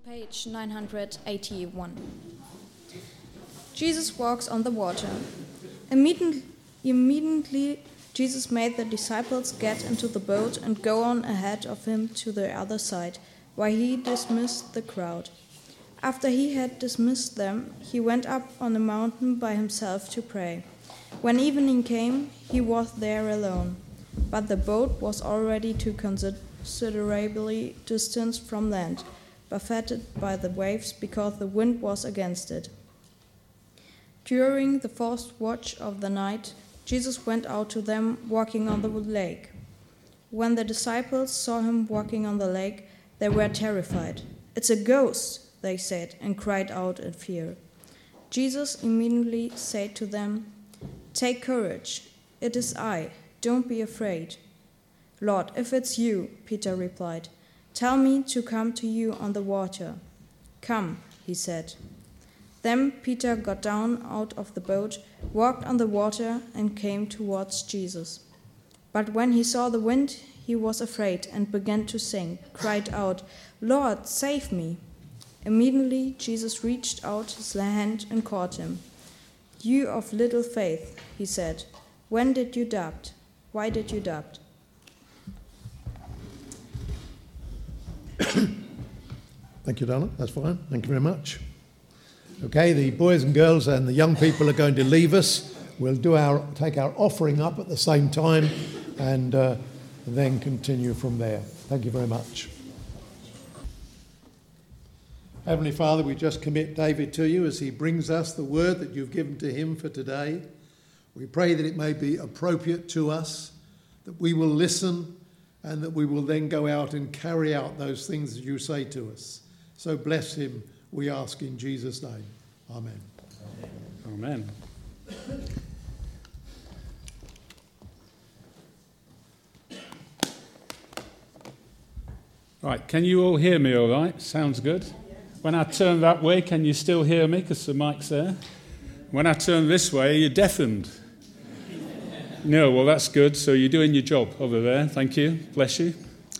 page 981. Jesus walks on the water. Immediately, Jesus made the disciples get into the boat and go on ahead of him to the other side, while he dismissed the crowd. After he had dismissed them, he went up on a mountain by himself to pray. When evening came, he was there alone, but the boat was already too considerably distant from land, buffeted by the waves because the wind was against it. During the fourth watch of the night, Jesus went out to them walking on the lake. When the disciples saw him walking on the lake, they were terrified. "It's a ghost," they said, and cried out in fear. Jesus immediately said to them, "Take courage, it is I, don't be afraid." "Lord, if it's you," Peter replied, "tell me to come to you on the water." "Come," he said. Then Peter got down out of the boat, walked on the water, and came towards Jesus. But when he saw the wind, he was afraid and began to sink, cried out, "Lord, save me." Immediately Jesus reached out his hand and caught him. "You of little faith," he said, "when did you doubt? Why did you doubt?" Thank you, Donna. That's fine. Thank you very much. Okay, the boys and girls and the young people are going to leave us. We'll take our offering up at the same time and then continue from there. Thank you very much. Heavenly Father, we just commit David to you as he brings us the word that you've given to him for today. We pray that it may be appropriate to us, that we will listen, and that we will then go out and carry out those things that you say to us. So bless him, we ask in Jesus' name. Amen. Amen. Right, can you all hear me all right? Sounds good. When I turn that way, can you still hear me because the mic's there? When I turn this way, you're deafened. No, well, that's good. So you're doing your job over there. Thank you. Bless you.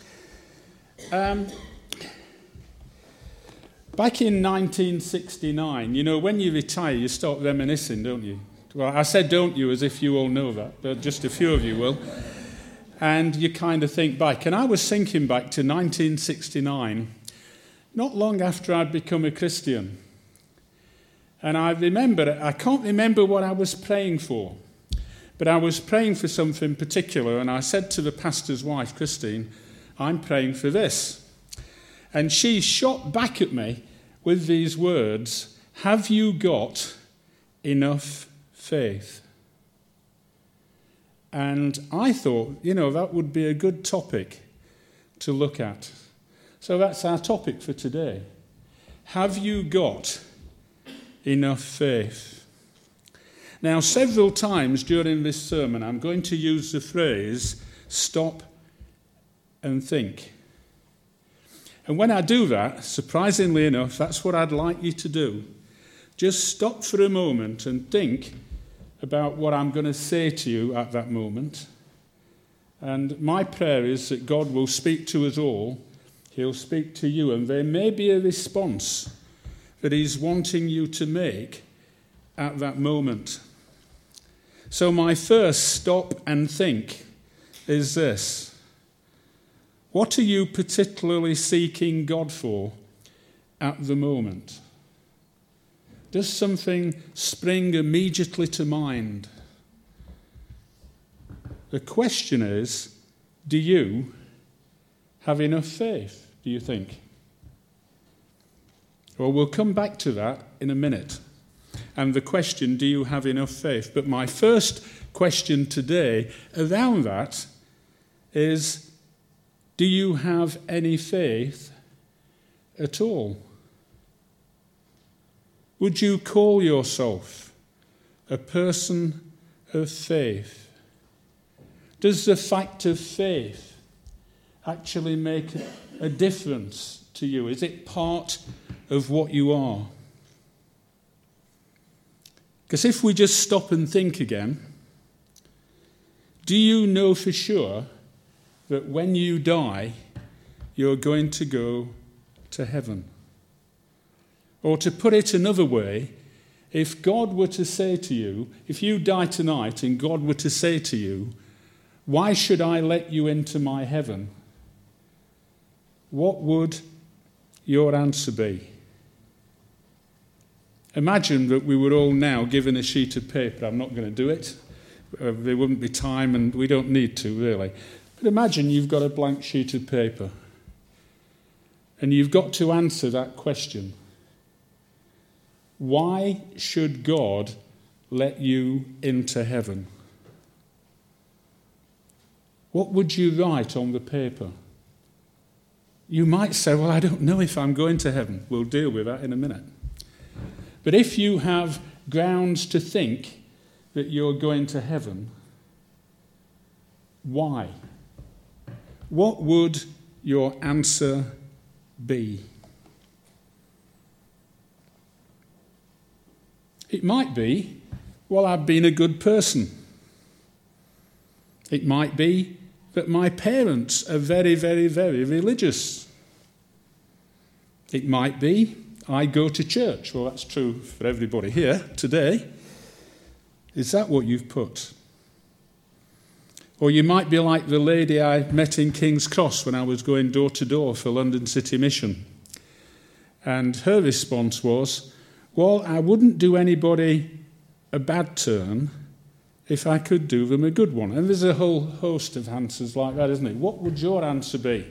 Back in 1969, when you retire, you start reminiscing, don't you? Well, I said don't you as if you all know that, but just a few of you will. And you kind of think back. And I was thinking back to 1969, not long after I'd become a Christian. And I can't remember what I was praying for, but I was praying for something particular, and I said to the pastor's wife, Christine, "I'm praying for this." And she shot back at me with these words, "Have you got enough faith?" And I thought, that would be a good topic to look at. So that's our topic for today. Have you got enough faith? Now, several times during this sermon, I'm going to use the phrase, stop and think. And when I do that, surprisingly enough, that's what I'd like you to do. Just stop for a moment and think about what I'm going to say to you at that moment. And my prayer is that God will speak to us all. He'll speak to you, and there may be a response that he's wanting you to make at that moment. So my first stop and think is this. What are you particularly seeking God for at the moment? Does something spring immediately to mind? The question is, do you have enough faith, do you think? Well, we'll come back to that in a minute. And the question, do you have enough faith? But my first question today around that is, do you have any faith at all? Would you call yourself a person of faith? Does the fact of faith actually make a difference to you? Is it part of what you are? Because if we just stop and think again, do you know for sure that when you die, you're going to go to heaven? Or to put it another way, if God were to say to you, if you die tonight and God were to say to you, why should I let you into my heaven? What would your answer be? Imagine that we were all now given a sheet of paper. I'm not going to do it. There wouldn't be time and we don't need to, really. But imagine you've got a blank sheet of paper and you've got to answer that question. Why should God let you into heaven? What would you write on the paper? You might say, well, I don't know if I'm going to heaven. We'll deal with that in a minute. But if you have grounds to think that you're going to heaven, why? What would your answer be? It might be, well, I've been a good person. It might be that my parents are very, very, very religious. It might be I go to church. Well, that's true for everybody here today. Is that what you've put? Or you might be like the lady I met in King's Cross when I was going door to door for London City Mission. And her response was, well, I wouldn't do anybody a bad turn if I could do them a good one. And there's a whole host of answers like that, isn't it? What would your answer be?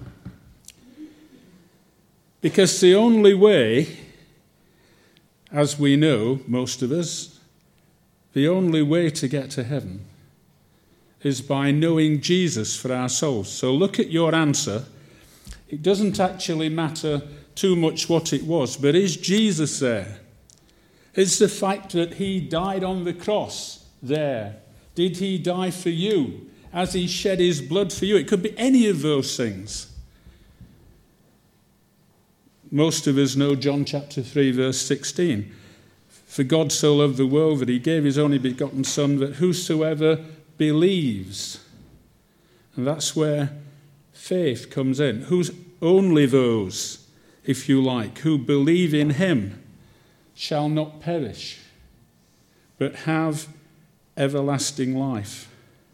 Because the only way, as we know, most of us, the only way to get to heaven is by knowing Jesus for our souls. So look at your answer. It doesn't actually matter too much what it was, but is Jesus there? Is the fact that he died on the cross there? Did he die for you as he shed his blood for you? It could be any of those things. Most of us know John chapter 3, verse 16. For God so loved the world that he gave his only begotten Son, that whosoever believes, and that's where faith comes in. Who's only those, if you like, who believe in him shall not perish, but have everlasting life.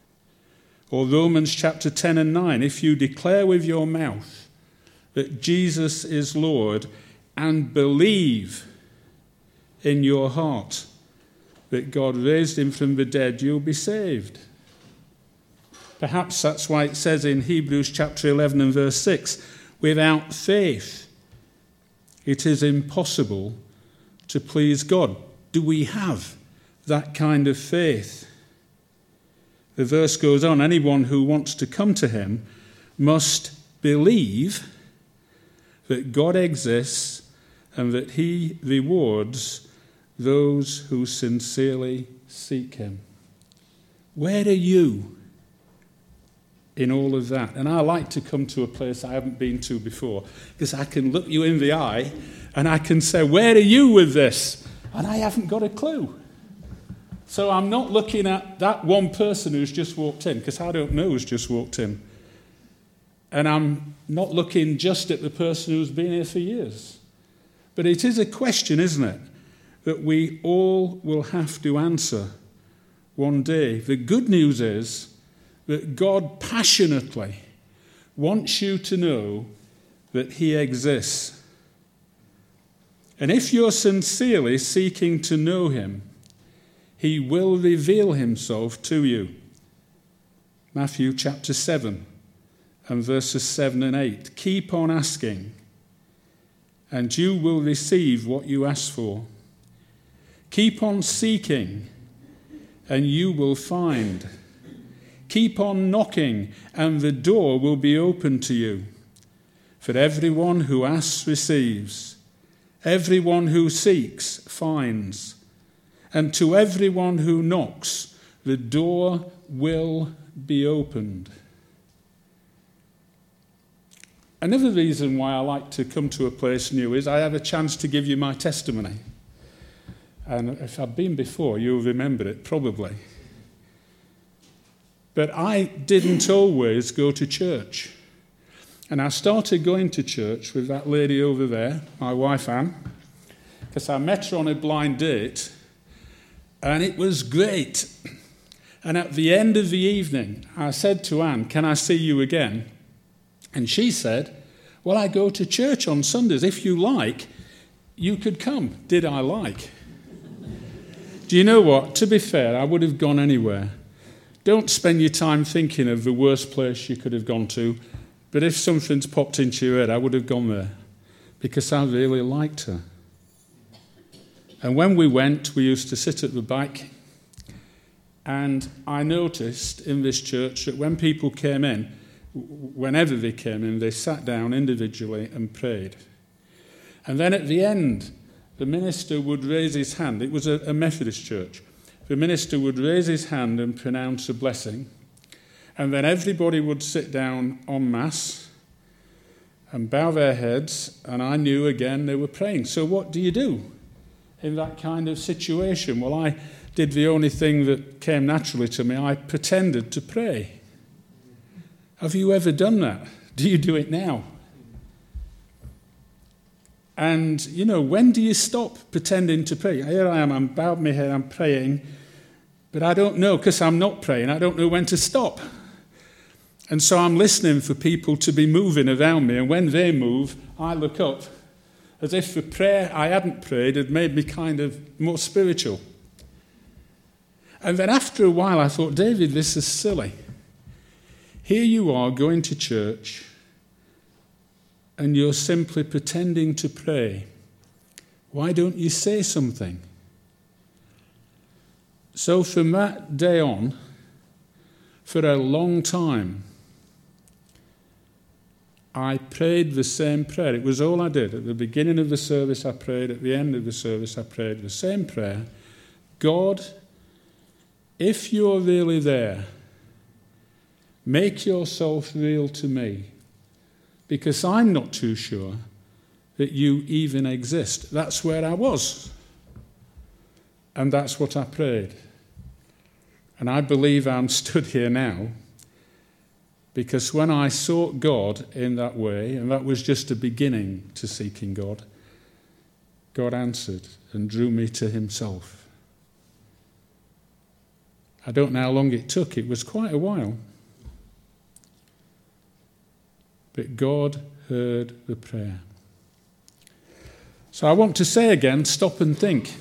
Or Romans chapter 10 and 9, if you declare with your mouth that Jesus is Lord and believe in your heart that God raised him from the dead, you'll be saved. Perhaps that's why it says in Hebrews chapter 11 and verse 6, without faith it is impossible to please God. Do we have that kind of faith? The verse goes on, anyone who wants to come to him must believe that God exists and that he rewards those who sincerely seek him. Where are you in all of that? And I like to come to a place I haven't been to before, because I can look you in the eye and I can say, where are you with this? And I haven't got a clue. So I'm not looking at that one person who's just walked in, because I don't know who's just walked in. And I'm not looking just at the person who's been here for years. But it is a question, isn't it, that we all will have to answer one day. The good news is that God passionately wants you to know that he exists. And if you're sincerely seeking to know him, he will reveal himself to you. Matthew chapter 7 and verses 7 and 8. Keep on asking, and you will receive what you ask for. Keep on seeking, and you will find. Keep on knocking, and the door will be open to you. For everyone who asks receives. Everyone who seeks finds. And to everyone who knocks, the door will be opened. Another reason why I like to come to a place new is I have a chance to give you my testimony. And if I've been before, you'll remember it, probably. But I didn't always go to church. And I started going to church with that lady over there, my wife Anne, because I met her on a blind date, and it was great. And at the end of the evening, I said to Anne, "Can I see you again?" And she said, "Well, I go to church on Sundays. If you like, you could come." Did I like? Do you know what? To be fair, I would have gone anywhere. Don't spend your time thinking of the worst place you could have gone to, but if something's popped into your head, I would have gone there, because I really liked her. And when we went, we used to sit at the back, and I noticed in this church that when people came in, whenever they came in, they sat down individually and prayed. And then at the end, the minister would raise his hand. It was a Methodist church. The minister would raise his hand and pronounce a blessing. And then everybody would sit down en masse and bow their heads. And I knew again they were praying. So what do you do in that kind of situation? Well, I did the only thing that came naturally to me. I pretended to pray. Have you ever done that? Do you do it now? And, you know, when do you stop pretending to pray? Here I am, I'm bowed my head, I'm praying, but I don't know, because I'm not praying, I don't know when to stop. And so I'm listening for people to be moving around me, and when they move, I look up, as if the prayer I hadn't prayed had made me kind of more spiritual. And then after a while I thought, David, this is silly. Here you are going to church, and you're simply pretending to pray. Why don't you say something? So from that day on, for a long time, I prayed the same prayer. It was all I did. At the beginning of the service I prayed, at the end of the service I prayed the same prayer. God, if you're really there, make yourself real to me, because I'm not too sure that you even exist. That's where I was. And that's what I prayed. And I believe I'm stood here now because when I sought God in that way, and that was just a beginning to seeking God, God answered and drew me to himself. I don't know how long it took. It was quite a while. But God heard the prayer. So I want to say again, stop and think.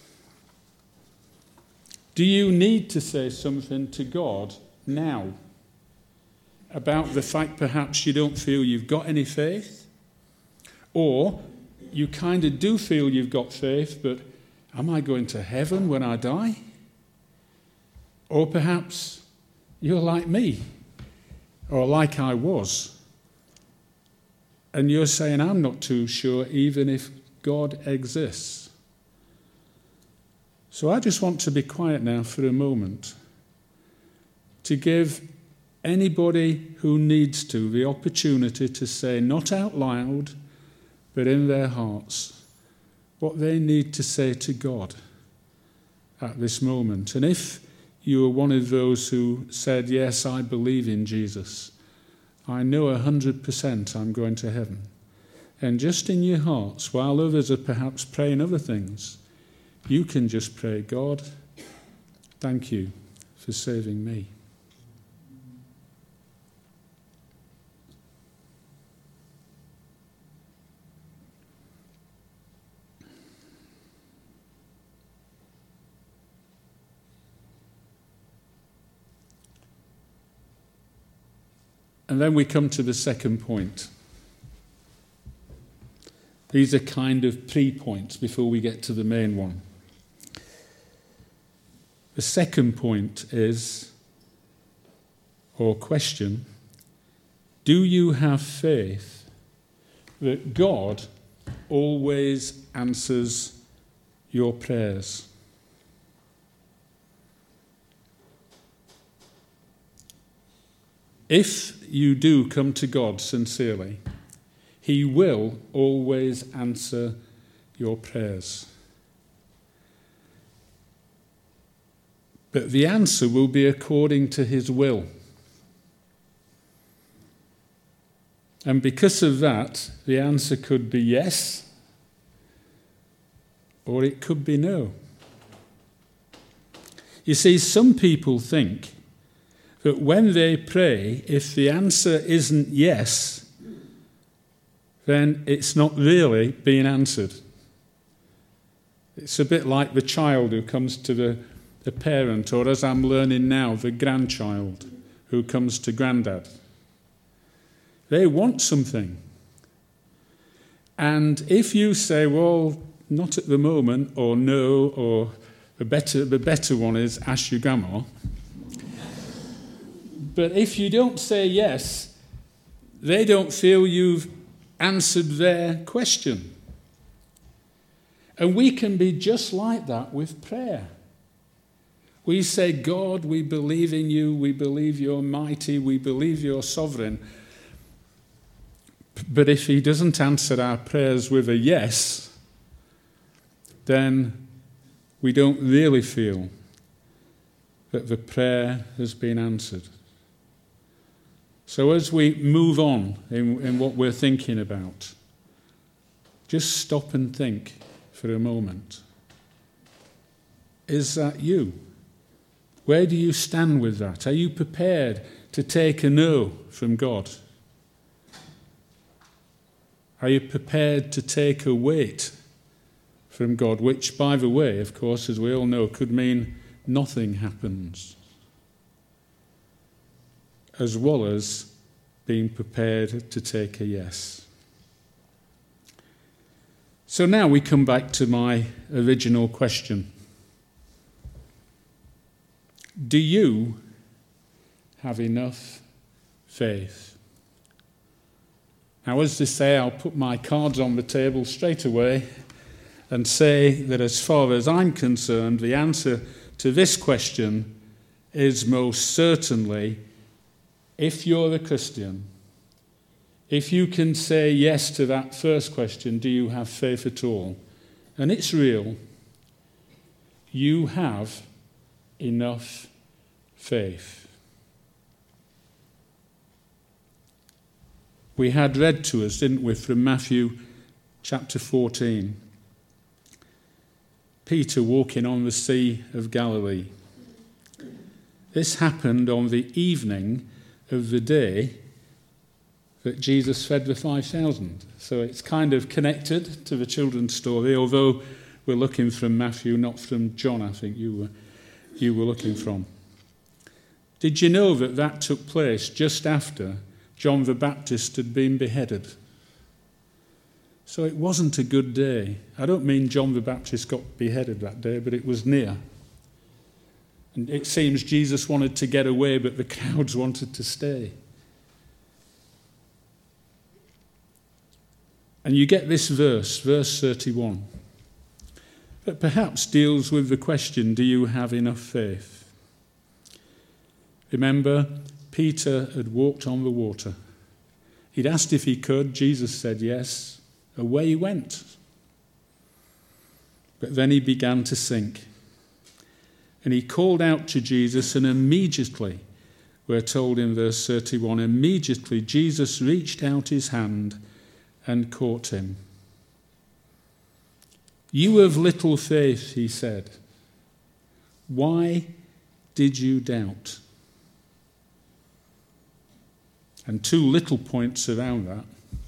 Do you need to say something to God now about the fact perhaps you don't feel you've got any faith? Or you kind of do feel you've got faith, but am I going to heaven when I die? Or perhaps you're like me, or like I was. And you're saying, I'm not too sure even if God exists. So I just want to be quiet now for a moment to give anybody who needs to the opportunity to say, not out loud, but in their hearts, what they need to say to God at this moment. And if you are one of those who said, yes, I believe in Jesus, I know 100% I'm going to heaven. And just in your hearts, while others are perhaps praying other things, you can just pray, God, thank you for saving me. And then we come to the second point. These are kind of pre-points before we get to the main one. The second point is, or question, do you have faith that God always answers your prayers? If you do come to God sincerely, he will always answer your prayers. But the answer will be according to his will. And because of that, the answer could be yes, or it could be no. You see, some people think that when they pray, if the answer isn't yes, then it's not really being answered. It's a bit like the child who comes to the parent, or as I'm learning now, the grandchild who comes to granddad. They want something. And if you say, well, not at the moment, or no, or the better one is ask your grandma. But if you don't say yes, they don't feel you've answered their question. And we can be just like that with prayer. We say, God, we believe in you, we believe you're mighty, we believe you're sovereign. But if he doesn't answer our prayers with a yes, then we don't really feel that the prayer has been answered. So as we move on in what we're thinking about, just stop and think for a moment. Is that you? Where do you stand with that? Are you prepared to take a no from God? Are you prepared to take a wait from God, which, by the way, of course, as we all know, could mean nothing happens, as well as being prepared to take a yes? So now we come back to my original question. Do you have enough faith? Now, as they say, I'll put my cards on the table straight away and say that as far as I'm concerned, the answer to this question is most certainly, if you're a Christian, if you can say yes to that first question, do you have faith at all? And it's real. You have enough faith. We had read to us, didn't we, from Matthew chapter 14. Peter walking on the Sea of Galilee. This happened on the evening of the day that Jesus fed the 5,000. So it's kind of connected to the children's story, although we're looking from Matthew, not from John, I think you were looking from. Did you know that took place just after John the Baptist had been beheaded? So it wasn't a good day. I don't mean John the Baptist got beheaded that day, but it was near. And it seems Jesus wanted to get away, but the crowds wanted to stay. And you get this verse 31, that perhaps deals with the question, do you have enough faith? Remember, Peter had walked on the water. He'd asked if he could. Jesus said yes. Away he went. But then he began to sink. And he called out to Jesus, and immediately, we're told in verse 31, immediately Jesus reached out his hand and caught him. You of little faith, he said, why did you doubt? And two little points around that.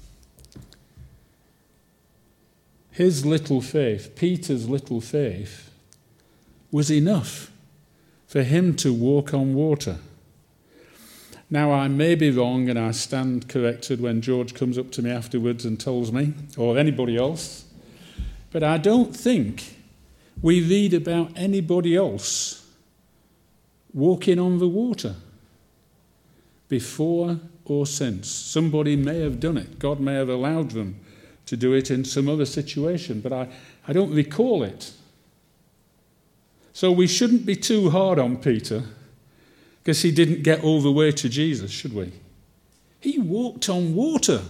His little faith, Peter's little faith, was enough for him to walk on water. Now, I may be wrong, and I stand corrected when George comes up to me afterwards and tells me, or anybody else, but I don't think we read about anybody else walking on the water before or since. Somebody may have done it. God may have allowed them to do it in some other situation, but I don't recall it. So we shouldn't be too hard on Peter because he didn't get all the way to Jesus, should we? He walked on water.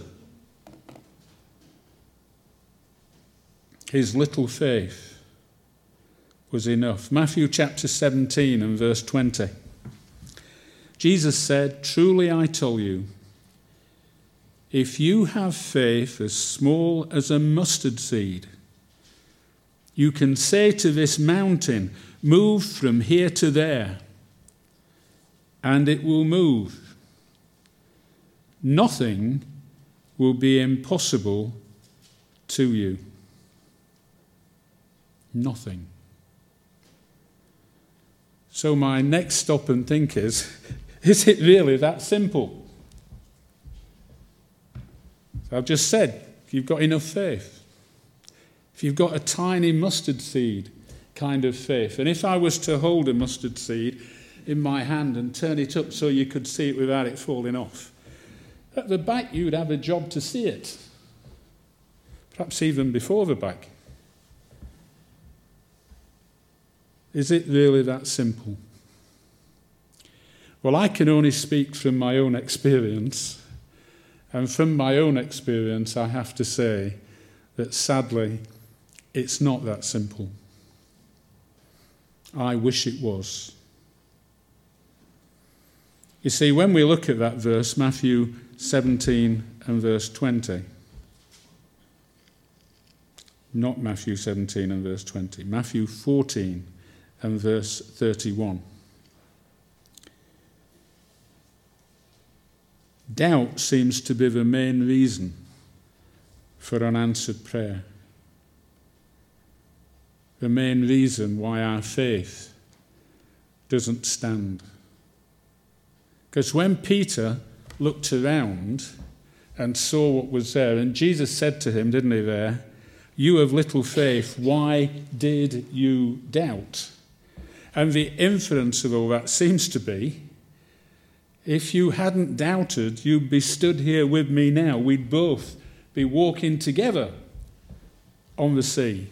His little faith was enough. Matthew chapter 17 and verse 20. Jesus said, truly I tell you, if you have faith as small as a mustard seed, You can say to this mountain, move from here to there, and it will move. Nothing will be impossible to you. Nothing. So my next stop and think is it really that simple? I've just said, if you've got enough faith, if you've got a tiny mustard seed kind of faith, and if I was to hold a mustard seed in my hand and turn it up so you could see it without it falling off, at the back you'd have a job to see it, perhaps even before the back. Is it really that simple? Well, I can only speak from my own experience, and from my own experience I have to say that sadly it's not that simple. I wish it was. You see, when we look at that verse, Matthew 17 and verse 20, not Matthew 17 and verse 20, Matthew 14 and verse 31. Doubt seems to be the main reason for unanswered prayer. The main reason why our faith doesn't stand. Because when Peter looked around and saw what was there, and Jesus said to him, didn't he there, "You have little faith, why did you doubt?" And the inference of all that seems to be, if you hadn't doubted, you'd be stood here with me now. We'd both be walking together on the sea.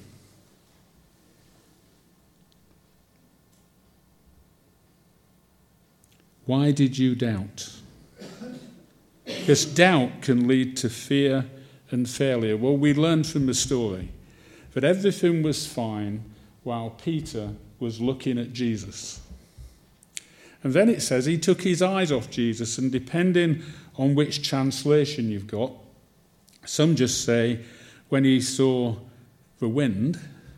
Why did you doubt? Because doubt can lead to fear and failure. Well, we learned from the story that everything was fine while Peter was looking at Jesus. And then it says he took his eyes off Jesus, and depending on which translation you've got, some just say when he saw the wind,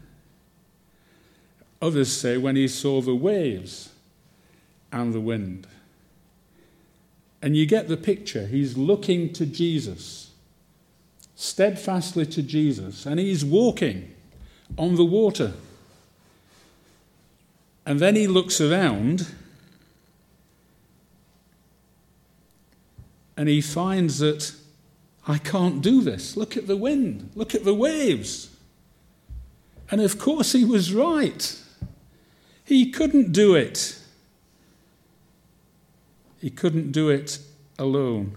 others say when he saw the waves and the wind. And you get the picture. He's looking to Jesus, steadfastly to Jesus, and he's walking on the water. And then he looks around and he finds that I can't do this. Look at the wind. Look at the waves. And of course he was right. He couldn't do it. He couldn't do it alone.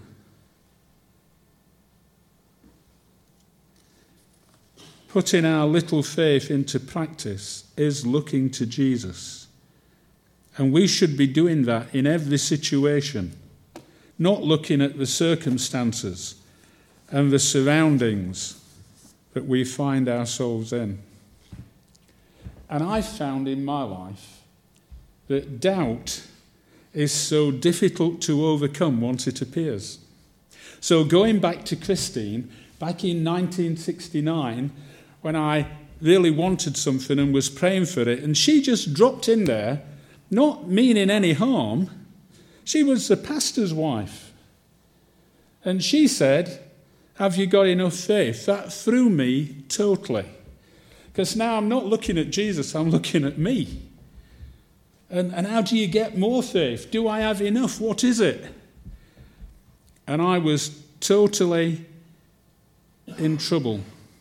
Putting our little faith into practice is looking to Jesus. And we should be doing that in every situation, not looking at the circumstances and the surroundings that we find ourselves in. And I found in my life that doubt is so difficult to overcome once it appears. So going back to Christine, back in 1969, when I really wanted something and was praying for it, and she just dropped in there, not meaning any harm. She was the pastor's wife. And she said, "Have you got enough faith?" That threw me totally. Because now I'm not looking at Jesus, I'm looking at me. And how do you get more faith? Do I have enough? What is it? And I was totally in trouble.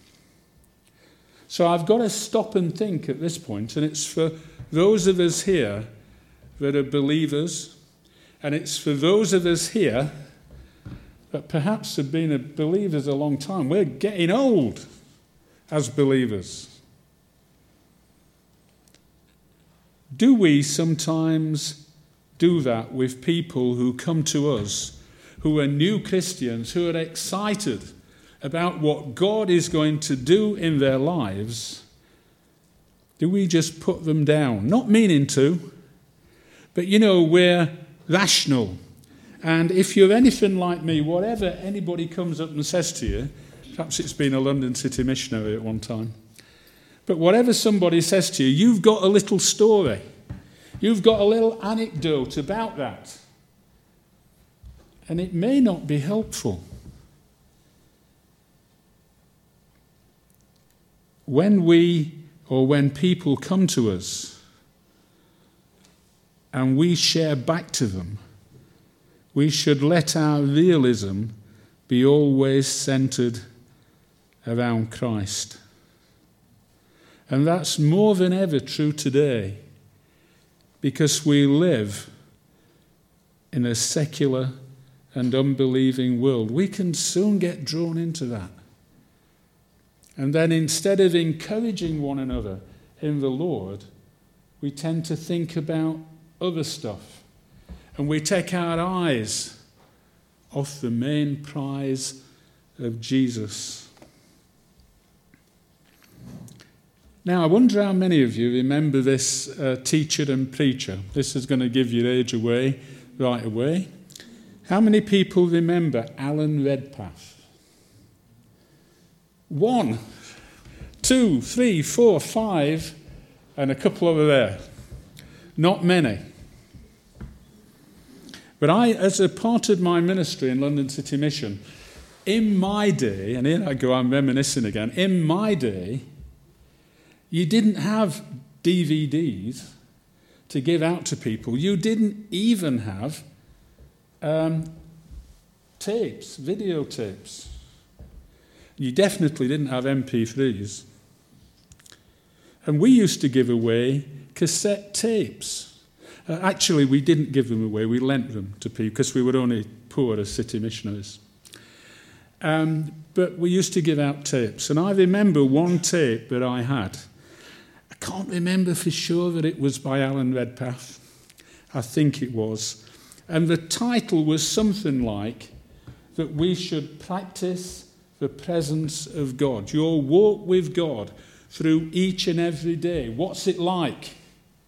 So I've got to stop and think at this point, and it's for those of us here that are believers, and it's for those of us here that perhaps have been believers a long time. We're getting old as believers. Do we sometimes do that with people who come to us, who are new Christians, who are excited about what God is going to do in their lives? Do we just put them down? Not meaning to, but we're rational. And if you're anything like me, whatever anybody comes up and says to you, perhaps it's been a London City missionary at one time, But whatever somebody says to you, you've got a little story. You've got a little anecdote about that. And it may not be helpful. When people come to us and we share back to them, we should let our realism be always centered around Christ. And that's more than ever true today, because we live in a secular and unbelieving world. We can soon get drawn into that. And then instead of encouraging one another in the Lord, we tend to think about other stuff. And we take our eyes off the main prize of Jesus. Now, I wonder how many of you remember this teacher and preacher. This is going to give your age away right away. How many people remember Alan Redpath? 1, 2, 3, 4, 5, and a couple over there. Not many. But I, as a part of my ministry in London City Mission, in my day, and here I go, I'm reminiscing again, in my day, you didn't have DVDs to give out to people. You didn't even have tapes, videotapes. You definitely didn't have MP3s. And we used to give away cassette tapes. Actually, we didn't give them away. We lent them to people because we were only poor as city missionaries. But we used to give out tapes. And I remember one tape that I had. I can't remember for sure that it was by Alan Redpath. I think it was. And the title was something like that we should practice the presence of God. Your walk with God through each and every day. What's it like?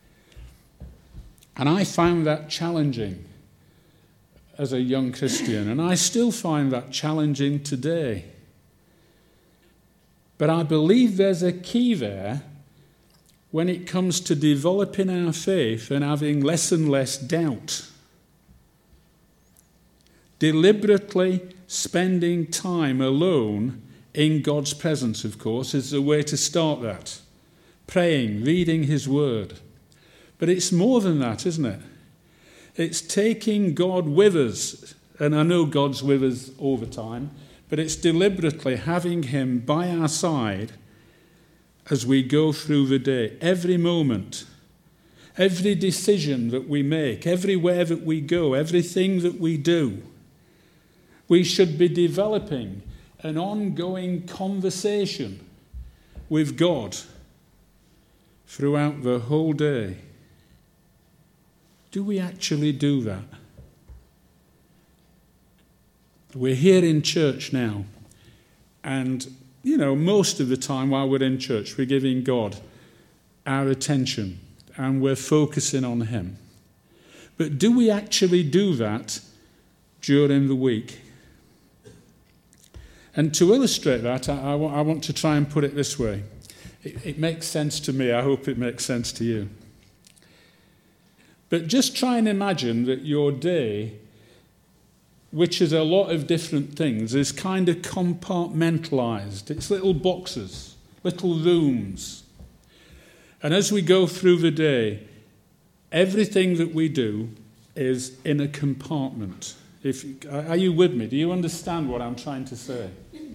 And I found that challenging as a young Christian, and I still find that challenging today. But I believe there's a key there when it comes to developing our faith and having less and less doubt. Deliberately spending time alone in God's presence, of course, is the way to start that. Praying, reading his word. But it's more than that, isn't it? It's taking God with us. And I know God's with us all the time, but it's deliberately having him by our side as we go through the day. Every moment, every decision that we make, everywhere that we go, everything that we do, we should be developing an ongoing conversation with God throughout the whole day. Do we actually do that? We're here in church now, and, most of the time while we're in church, we're giving God our attention, and we're focusing on him. But do we actually do that during the week? And to illustrate that, I want to try and put it this way. It makes sense to me. I hope it makes sense to you. But just try and imagine that your day, which is a lot of different things, is kind of compartmentalized. It's little boxes, little rooms. And as we go through the day, everything that we do is in a compartment. Are you with me? Do you understand what I'm trying to say?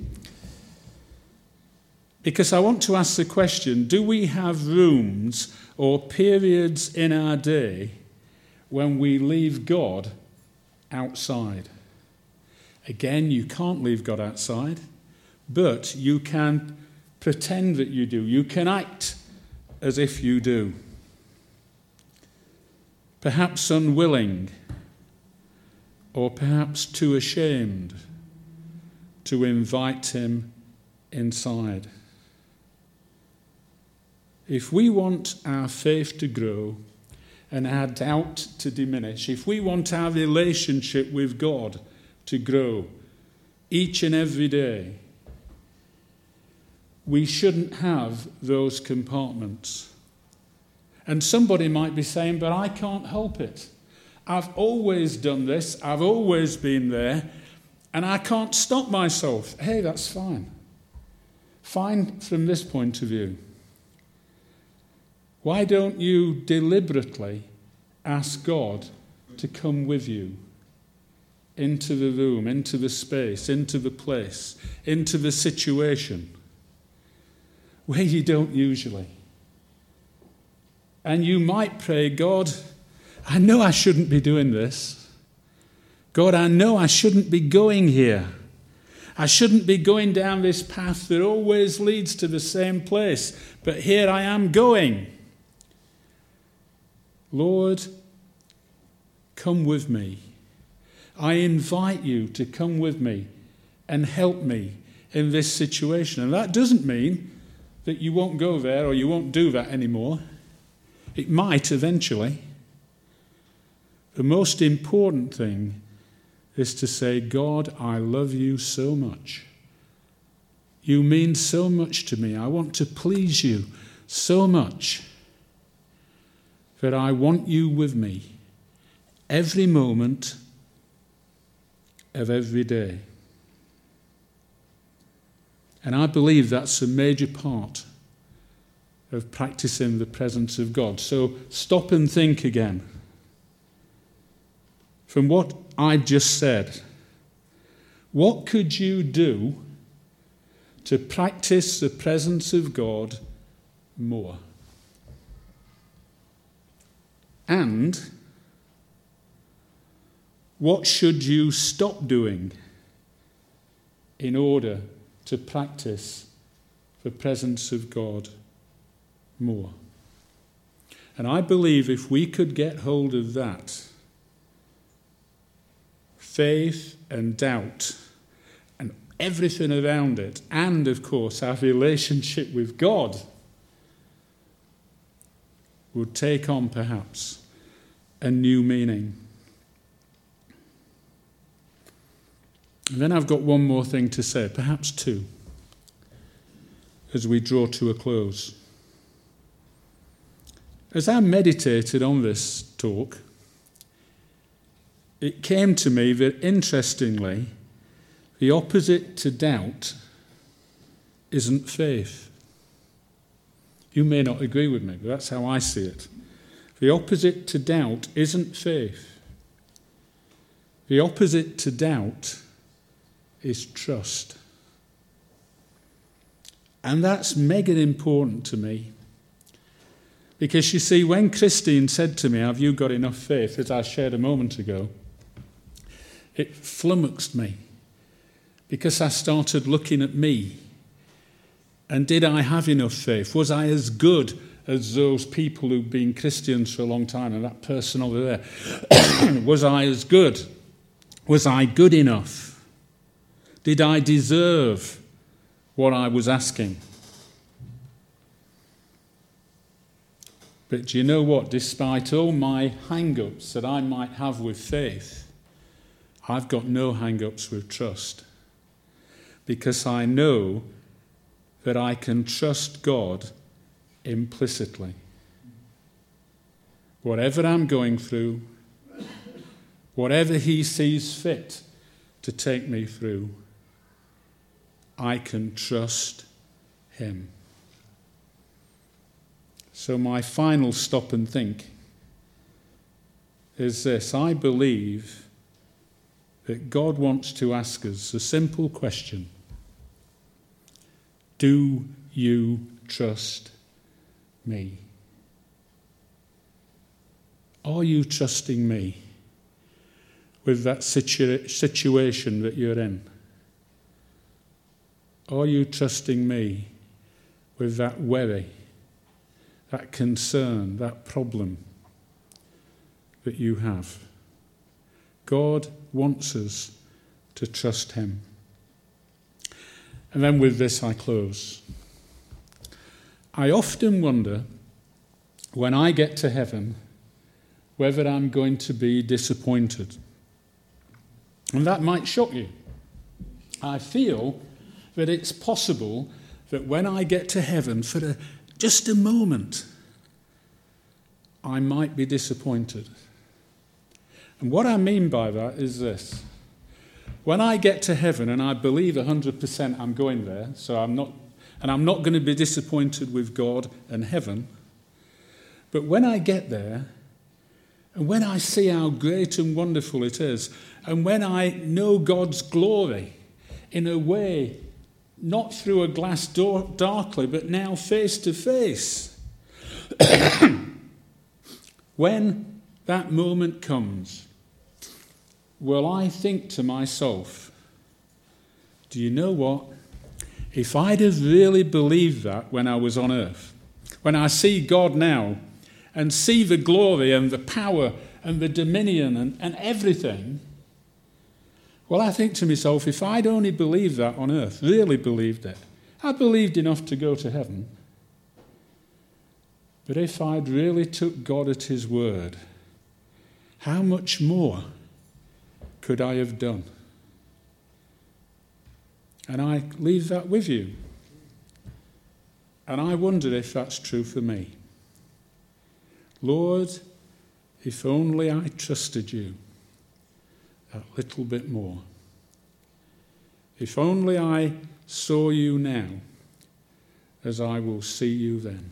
Because I want to ask the question, do we have rooms or periods in our day when we leave God outside? Again, you can't leave God outside, but you can pretend that you do. You can act as if you do. Perhaps unwilling, or perhaps too ashamed to invite him inside. If we want our faith to grow and our doubt to diminish, if we want our relationship with God to grow each and every day, we shouldn't have those compartments. And somebody might be saying, but I can't help it. I've always done this, I've always been there, and I can't stop myself. Hey, that's fine. Fine from this point of view. Why don't you deliberately ask God to come with you into the room, into the space, into the place, into the situation where you don't usually? And you might pray, God, I know I shouldn't be doing this. God, I know I shouldn't be going here. I shouldn't be going down this path that always leads to the same place. But here I am going. Lord, come with me. I invite you to come with me and help me in this situation. And that doesn't mean that you won't go there or you won't do that anymore. It might eventually. The most important thing is to say, God, I love you so much. You mean so much to me. I want to please you so much that I want you with me every moment of every day. And I believe that's a major part of practicing the presence of God. So stop and think again. From what I just said, what could you do to practice the presence of God more? And what should you stop doing in order to practice the presence of God more? And I believe if we could get hold of that, faith and doubt and everything around it, and of course our relationship with God, would take on perhaps a new meaning. And then I've got one more thing to say, perhaps two, as we draw to a close. As I meditated on this talk, it came to me that, interestingly, the opposite to doubt isn't faith. You may not agree with me, but that's how I see it. The opposite to doubt isn't faith. The opposite to doubt is trust. And that's mega important to me. Because you see, when Christine said to me, have you got enough faith, as I shared a moment ago, it flummoxed me. Because I started looking at me. And did I have enough faith? Was I as good as those people who've been Christians for a long time and that person over there? Was I as good? Was I good enough? Did I deserve what I was asking? But do you know what? Despite all my hang-ups that I might have with faith, I've got no hang-ups with trust. Because I know that I can trust God implicitly. Whatever I'm going through, whatever He sees fit to take me through, I can trust Him. So my final stop and think is this. I believe that God wants to ask us a simple question. Do you trust me? Are you trusting me with that situation that you're in? Are you trusting me with that worry, that concern, that problem that you have? God wants us to trust Him. And then with this I close. I often wonder, when I get to heaven, whether I'm going to be disappointed. And that might shock you. I feel that it's possible that when I get to heaven, for just a moment, I might be disappointed. And what I mean by that is this. When I get to heaven, and I believe 100% I'm going there, so I'm not going to be disappointed with God and heaven, but when I get there, and when I see how great and wonderful it is, and when I know God's glory in a way, not through a glass door darkly, but now face to face, when that moment comes, will I think to myself, do you know what? If I'd have really believed that when I was on earth, when I see God now and see the glory and the power and the dominion and everything, well, I think to myself, if I'd only believed that on earth, really believed it, I believed enough to go to heaven. But if I'd really took God at his word, how much more could I have done? And I leave that with you. And I wonder if that's true for me. Lord, if only I trusted you that little bit more. If only I saw you now as I will see you then.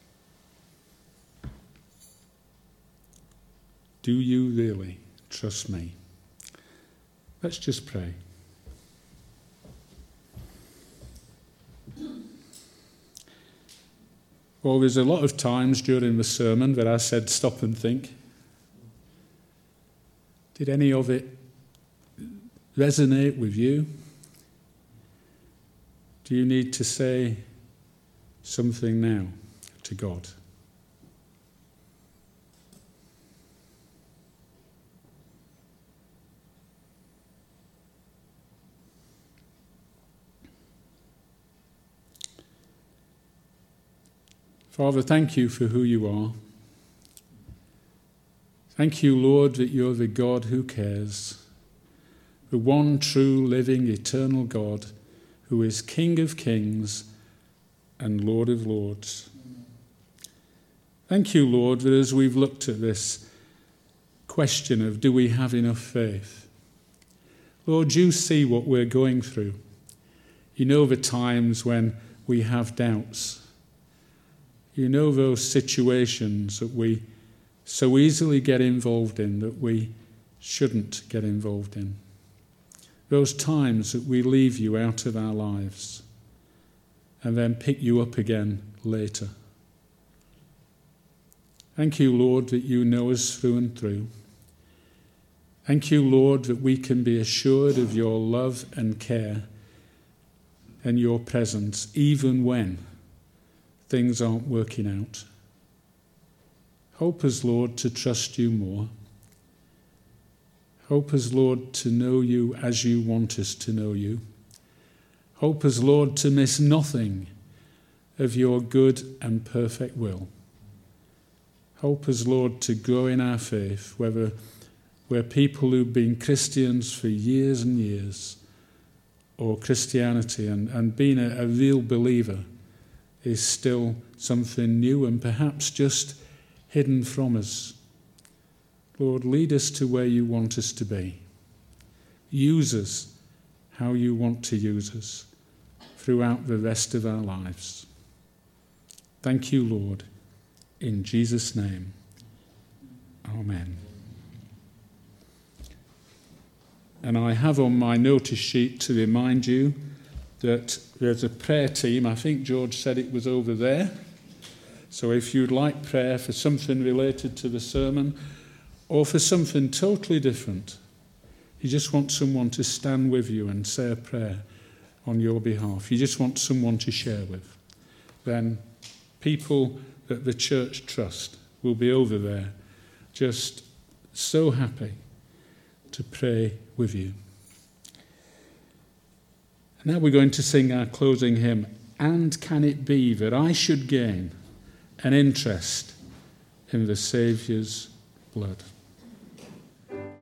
Do you really trust me? Let's just pray. Well, there's a lot of times during the sermon that I said stop and think. Did any of it resonate with you? Do you need to say something now to God? Father, thank you for who you are. Thank you, Lord, that you're the God who cares, the one true, living, eternal God who is King of kings and Lord of lords. Thank you, Lord, that as we've looked at this question of do we have enough faith, Lord, you see what we're going through. You know the times when we have doubts. You know those situations that we so easily get involved in that we shouldn't get involved in. Those times that we leave you out of our lives and then pick you up again later. Thank you, Lord, that you know us through and through. Thank you, Lord, that we can be assured of your love and care and your presence even when things aren't working out. Help us, Lord, to trust you more. Help us, Lord, to know you as you want us to know you. Help us, Lord, to miss nothing of your good and perfect will. Help us, Lord, to grow in our faith, whether we're people who've been Christians for years and years, or Christianity and being a real believer is still something new and perhaps just hidden from us. Lord, lead us to where you want us to be. Use us how you want to use us throughout the rest of our lives. Thank you, Lord. In Jesus' name, amen. And I have on my notice sheet to remind you that there's a prayer team. I think George said it was over there. So if you'd like prayer for something related to the sermon or for something totally different, you just want someone to stand with you and say a prayer on your behalf, you just want someone to share with, then people that the church trust will be over there just so happy to pray with you. And now we're going to sing our closing hymn, And Can It Be That I Should Gain an Interest in the Saviour's Blood?